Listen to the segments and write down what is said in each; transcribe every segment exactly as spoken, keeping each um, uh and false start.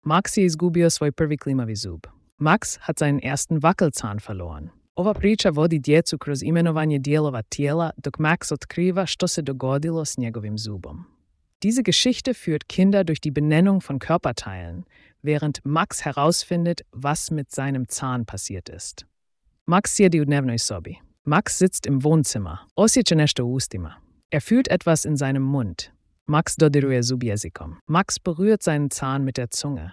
Max je izgubio svoj prvi klimavi zub. Max hat seinen ersten Wackelzahn verloren. Ova priča vodi djecu kroz imenovanje dijelova tijela, dok Max otkriva što se dogodilo s njegovim zubom. Diese Geschichte führt Kinder durch die Benennung von Körperteilen, während Max herausfindet, was mit seinem Zahn passiert ist. Max sjedi u dnevnoj sobi. Max sitzt im Wohnzimmer. Osjeća nešto u ustima. Er fühlt etwas in seinem Mund. Max dodiruje zub jezikom. Max berührt seinen Zahn mit der Zunge.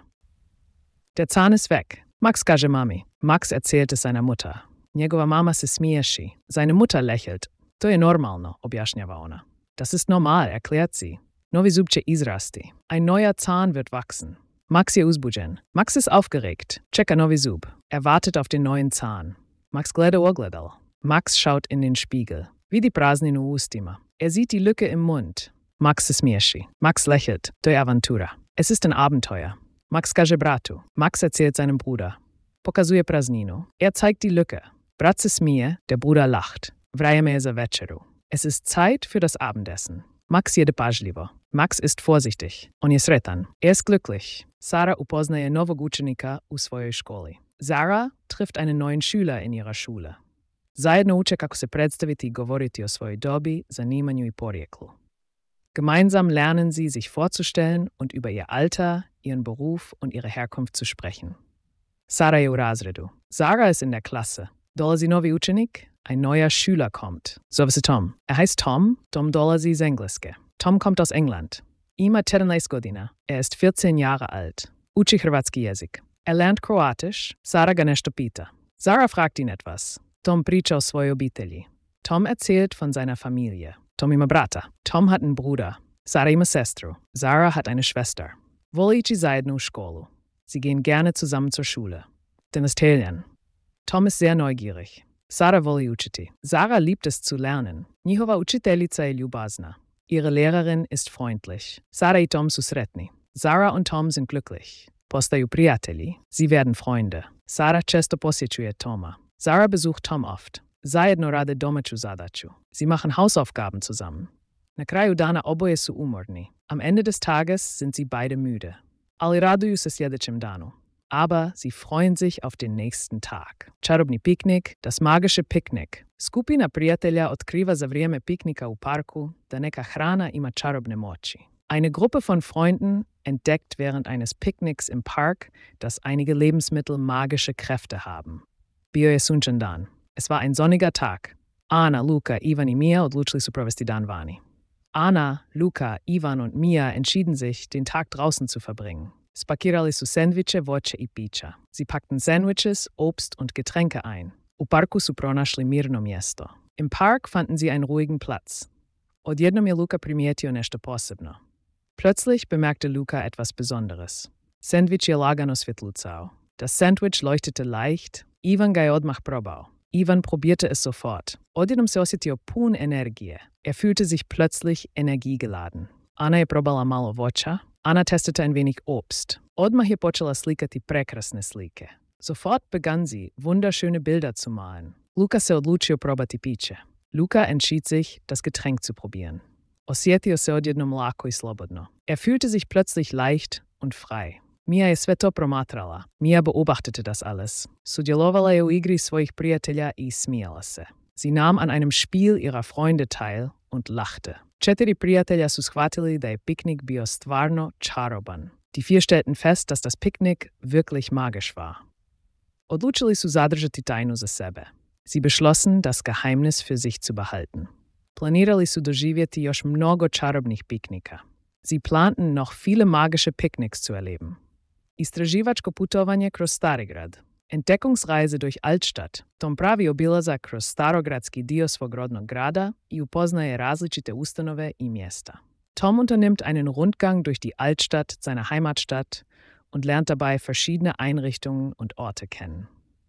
Der Zahn ist weg. Max kaže mami. Max erzählt es seiner Mutter. Njegova mama se smiješi. Seine Mutter lächelt. To je normalno, objašnjava ona. Das ist normal, erklärt sie. Novi zub će izrasti. Ein neuer Zahn wird wachsen. Max je uzbuđen. Max ist aufgeregt. Čeka novi zub. Er wartet auf den neuen Zahn. Max gleda u ogledalo. Max schaut in den Spiegel. Vidi prazninu u ustima. Er sieht die Lücke im Mund. Max se smiješi. Max lächelt. To je avantura. Es ist ein Abenteuer. Max kaže bratu. Max erzählt seinem Bruder. Pokazuje prazninu. Er zeigt die Lücke. Brat se smije, der Bruder lacht. Vrajeme je za večeru. Es ist Zeit für das Abendessen. Max jede pažljivo. Max ist vorsichtig. On je sretan. Er ist glücklich. Sara upoznaje novog učenika u svojoj školi. Sarah trifft einen neuen Schüler in ihrer Schule. Zajedno uče kako se predstaviti i govoriti o svojoj dobi, zanimanju i porijeklu. Gemeinsam lernen sie, sich vorzustellen und über ihr Alter, ihren Beruf und ihre Herkunft zu sprechen. Sara je u razredu. Sarah ist in der Klasse. Dolazi novi učenik, ein neuer Schüler kommt. Zove se Tom. Er heißt Tom, Tom dolazi iz Engleske. Tom kommt aus England. Ima sedamnaest godina. Er ist vierzehn Jahre alt. Uči hrvatski jezik. Er lernt Kroatisch. Sara ga nešto pita. Sara fragt ihn etwas. Tom priča o svojoj obitelji. Tom erzählt von seiner Familie. Tom ima brata. Tom hat einen Bruder. Sara ima sestru. Sara hat eine Schwester. Vole ići zajedno u školu. Sie gehen gerne zusammen zur Schule. Den ist Helien. Tom ist sehr neugierig. Sara voli učiti. Sara liebt es zu lernen. Njihova učiteljica je ljubazna. Ihre Lehrerin ist freundlich. Sara i Tom su sretni. Sara und Tom sind glücklich. Postaju prijatelji. Sie werden Freunde. Sara često posjećuje Toma. Sara besucht Tom oft. Zajedno rade domaću zadaću. Sie machen Hausaufgaben zusammen. Na kraju dana oboje su umorni. Am Ende des Tages sind sie beide müde. Ali raduju se sljedećem danu. Aber sie freuen sich auf den nächsten Tag. Čarobni piknik, das magische Picknick. Skupina prijatelja otkriva za vrijeme piknika u parku da neka hrana ima čarobne moći. Eine Gruppe von Freunden entdeckt während eines Picknicks im Park, dass einige Lebensmittel magische Kräfte haben. Bio je sunčan dan. Es war ein sonniger Tag. Ana, Luka, Ivan i Mia odlučili su provesti dan vani. Ana, Luka, Ivan und Mia entschieden sich, den Tag draußen zu verbringen. Spakirali su sendviče, voće i pića. Sie packten Sandwiches, Obst und Getränke ein. U parku su pronašli mirno mjesto. Im Park fanden sie einen ruhigen Platz. Odjednom je Luka primijetio nešto posebno. Plötzlich bemerkte Luka etwas Besonderes. Sandwich je lagano svjetlucao. Das Sandwich leuchtete leicht. Ivan ga je odmah probao. Ivan probierte es sofort. Odjednom se osjetio pun energije. Er fühlte sich plötzlich energiegeladen. Ana je probala malo voća. Ana testete ein wenig Obst. Odmah je počela slikati prekrasne slike. Sofort begann sie, wunderschöne Bilder zu malen. Luka se odlučio probati piće. Luka entschied sich, das Getränk zu probieren. Osjetio se odjednom lako i slobodno. Er fühlte sich plötzlich leicht und frei. Mia je sve to promatrala. Mia beobachtete das alles. Sudjelovala je u igri svojih prijatelja i smijala se. Sie nahm an einem Spiel ihrer Freunde teil und lachte. Četiri prijatelja su shvatili da je piknik bio stvarno čaroban. Die vier stellten fest, dass das Picknick wirklich magisch war. Odlučili su zadržati tajnu za sebe. Sie beschlossen, das Geheimnis für sich zu behalten. Planirali su doživjeti još mnogo čarobnih piknika. Sie planten noch viele magische Picknicks zu erleben. Istraživačko putovanje kroz Starigrad. Entdeckungsreise durch Altstadt. Tom pravi obilazak kroz starogradski dio svog rodnog grada i upoznaje različite ustanove i mjesta. Tom unternimmt einen Rundgang durch die Altstadt seiner Heimatstadt und lernt dabei verschiedene Einrichtungen und Orte kennen.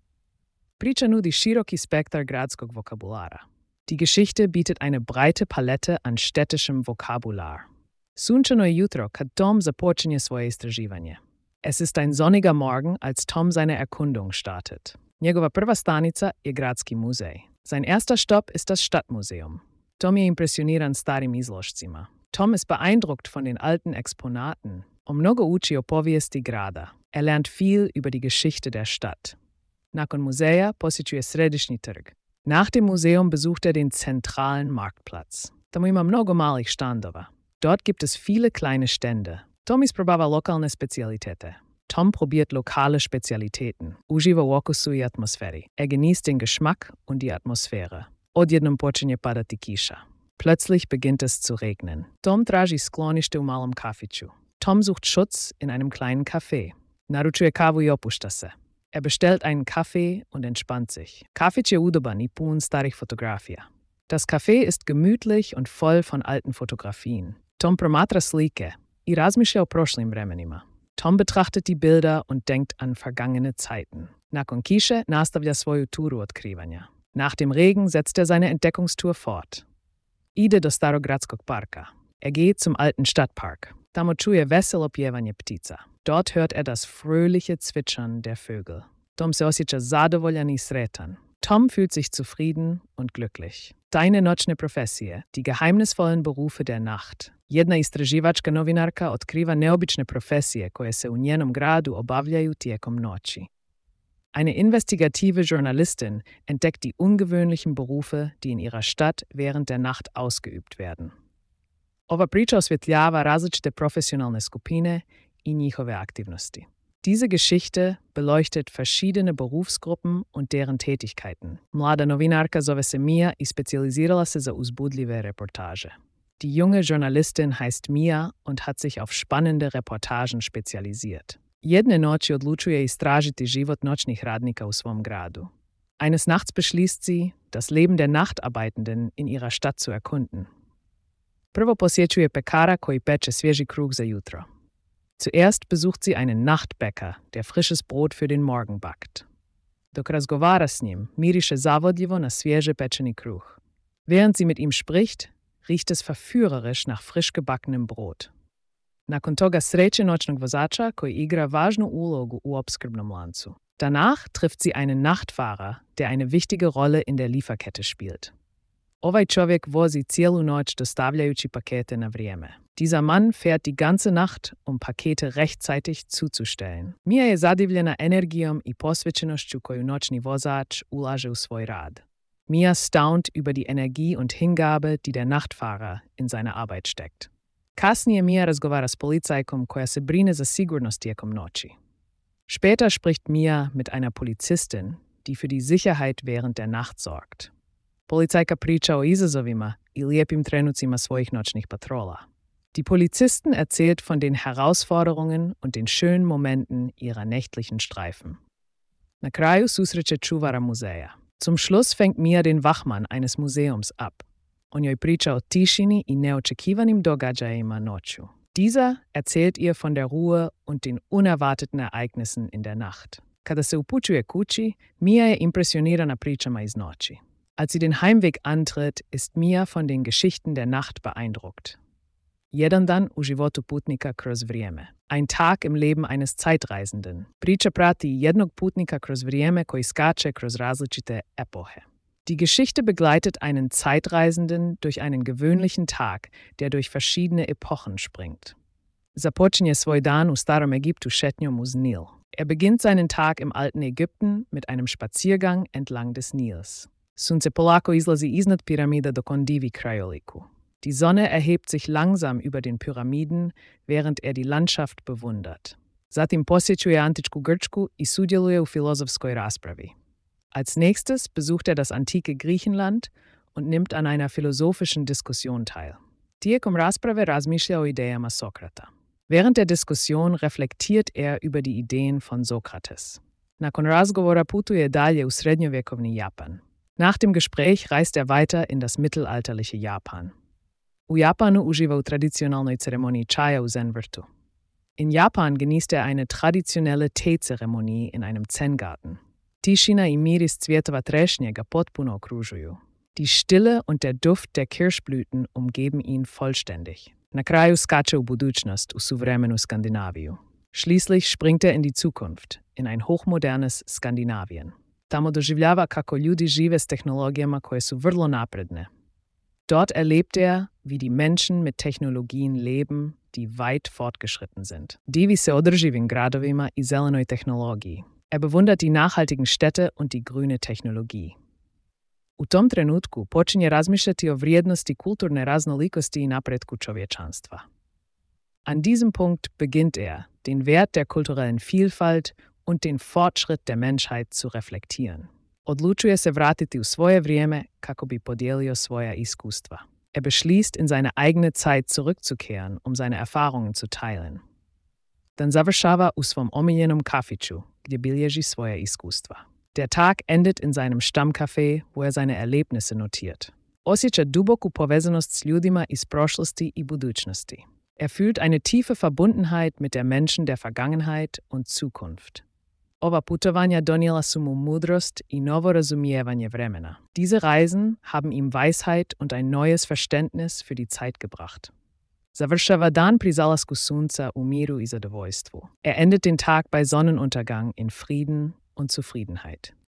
Priča nudi široki spektar gradskog vokabulara. Die Geschichte bietet eine breite Palette an städtischem Vokabular. Sunčano je jutro kad Tom započinje svoje istraživanje. Es ist ein sonniger Morgen, als Tom seine Erkundung startet. Njegova prva stanica je Gradski muzej. Sein erster Stopp ist das Stadtmuseum. Tom je impresioniran starim izložcima. Tom ist beeindruckt von den alten Exponaten O mnogo uči o povijesti grada. Er lernt viel über die Geschichte der Stadt. Nakon muzeja posjećuje središnji trg. Nach dem Museum besucht er den zentralen Marktplatz. Tamo ima mnogo malih štandova. Dort gibt es viele kleine Stände. Tom isprobava lokalne spezialitete. Tom probiert lokale Spezialitäten. Uživa u okusu i atmosferi. Er genießt den Geschmack und die Atmosphäre. Odjednom počinje padati kiša. Plötzlich beginnt es zu regnen. Tom traži sklonište u malom kafiću. Tom sucht Schutz in einem kleinen Café. Naručuje kavu i opušta se. Er bestellt einen Kaffee und entspannt sich. Kafić je udoban i pun starih fotografija. Das Café ist gemütlich und voll von alten Fotografien. Tom promatra slike i razmišlja o prošlim vremenima. Tom betrachtet die Bilder und denkt an vergangene Zeiten. Nakon kiše nastavlja svoju turu otkrivanja. Nach dem Regen setzt er seine Entdeckungstour fort. Ide do Starogradskog parka. Er geht zum alten Stadtpark. Tamo čuje veselo pjevanje ptica. Dort hört er das fröhliche Zwitschern der Vögel. Tom se osjeća zadovoljan i sretan. Tom fühlt sich zufrieden und glücklich. Tajne noćne profesije, die geheimnisvollen Berufe der Nacht. Jedna istraživačka novinarka otkriva neobične profesije koje se u njenom gradu obavljaju tijekom noći. Eine investigative Journalistin entdeckt die ungewöhnlichen Berufe, die in ihrer Stadt während der Nacht ausgeübt werden. Ova priča osvjetljava različite profesionalne skupine i njihove aktivnosti. Diese Geschichte beleuchtet verschiedene Berufsgruppen und deren Tätigkeiten. Mlada novinarka zove se Mia i spezializirala se za uzbudljive reportaže. Die junge Journalistin heißt Mia und hat sich auf spannende Reportagen spezialisiert. Jedne noći odlučuje istražiti život noćnih radnika u svom gradu. Eines Nachts beschließt sie, das Leben der Nachtarbeitenden in ihrer Stadt zu erkunden. Prvo posjećuje pekara koji peče svježi kruh za jutro. Zuerst besucht sie einen Nachtbäcker, der frisches Brot für den Morgen backt. Dok razgovara s njim, miriše zavodljivo na svježe pečeni kruh. Während sie mit ihm spricht, riecht es verführerisch nach frisch gebackenem Brot. Nakon toga sreće noćnog vozača koji igra važnu ulogu u opskrbnom lancu. Danach trifft sie einen Nachtfahrer, der eine wichtige Rolle in der Lieferkette spielt. Ovaj čovjek vozi cijelu noć dostavljajući pakete na vrijeme. Dieser Mann fährt die ganze Nacht, um Pakete rechtzeitig zuzustellen. Mia je zadivljena energijom i posvećenošću koju noćni vozač ulaže u svoj rad. Mia staunt über die Energie und Hingabe, die der Nachtfahrer in seine Arbeit steckt. Kasnije Mia razgovara s policajkom koja se brine za sigurnost tijekom noći. Später spricht Mia mit einer Polizistin, die für die Sicherheit während der Nacht sorgt. Policajka priča o izazovima i lijepim trenucima svojih noćnih patrola. Die Polizistin erzählt von den Herausforderungen und den schönen Momenten ihrer nächtlichen Streifen. Na kraju susreće čuvara muzeja. Zum Schluss fängt Mia den Wachmann eines Museums ab. On joj priča o tišini i neočekivanim događajima noću. Dieser erzählt ihr von der Ruhe und den unerwarteten Ereignissen in der Nacht. Kada se upućuje kući, Mia je impresionirana pričama iz noći. Als sie den Heimweg antritt, ist Mia von den Geschichten der Nacht beeindruckt. Jedan dan u životu putnika kroz vrijeme. Ein Tag im Leben eines Zeitreisenden. Priča prati jednog putnika kroz vrijeme koji skače kroz različite epohe. Die Geschichte begleitet einen Zeitreisenden durch einen gewöhnlichen Tag, der durch verschiedene Epochen springt. Započinje svoj dan u starom Egiptu šetnjom uz Nil. Er beginnt seinen Tag im alten Ägypten mit einem Spaziergang entlang des Nils. Sunce polako izlazi iznad piramida dok on divi krajoliku. Die Sonne erhebt sich langsam über den Pyramiden, während er die Landschaft bewundert. Zatim posjećuje antičku Grčku i sudjeluje u filozofskoj raspravi. Als nächstes besucht er das antike Griechenland und nimmt an einer philosophischen Diskussion teil. Tijekom rasprave razmišlja o idejama Sokrata. Während der Diskussion reflektiert er über die Ideen von Sokrates. Nakon razgovora putuje dalje u srednjovjekovni Japan. Nach dem Gespräch reist er weiter in das mittelalterliche Japan. U Japanu uživa u tradicionalnoj ceremoniji čaja u Zen-vrtu. In Japan genießt er eine traditionelle Teezeremonie in einem Zen-Garten. Tišina i miris cvjetova trešnje ga potpuno okružuju. Die Stille und der Duft der Kirschblüten umgeben ihn vollständig. Na kraju skače u budućnost, u suvremenu Skandinaviju. Schließlich springt er in die Zukunft, in ein hochmodernes Skandinavien. Tamo doživljava kako ljudi žive s tehnologijama koje su vrlo napredne. Dort erlebt er, wie die Menschen mit Technologien leben, die weit fortgeschritten sind. Divi se održivim gradovima i zelenoj tehnologiji. Er bewundert die nachhaltigen Städte und die grüne Technologie. U tom trenutku počinje razmišljati o vrijednosti kulturne raznolikosti i napretku čovječanstva. An diesem Punkt beginnt er, den Wert der kulturellen Vielfalt und den Fortschritt der Menschheit zu reflektieren. Odlučuje se vratiti u svoje vrijeme kako bi podijelio svoja iskustva. Er beschließt, in seine eigene Zeit zurückzukehren, um seine Erfahrungen zu teilen. Dann završava u svom omiljenom kafiću, gdje bilježi svoja iskustva. Der Tag endet in seinem Stammcafé, wo er seine Erlebnisse notiert. Osjeća duboku povezanost s ljudima iz prošlosti i budućnosti. Er fühlt eine tiefe Verbundenheit mit der Menschen der Vergangenheit und Zukunft. Ova putovanja donijela su mu mudrost i novo razumijevanje vremena. Diese Reisen haben ihm Weisheit und ein neues Verständnis für die Zeit gebracht. Završava dan pri zalasku sunca u miru i zadovoljstvu. Er endet den Tag bei Sonnenuntergang in Frieden und Zufriedenheit.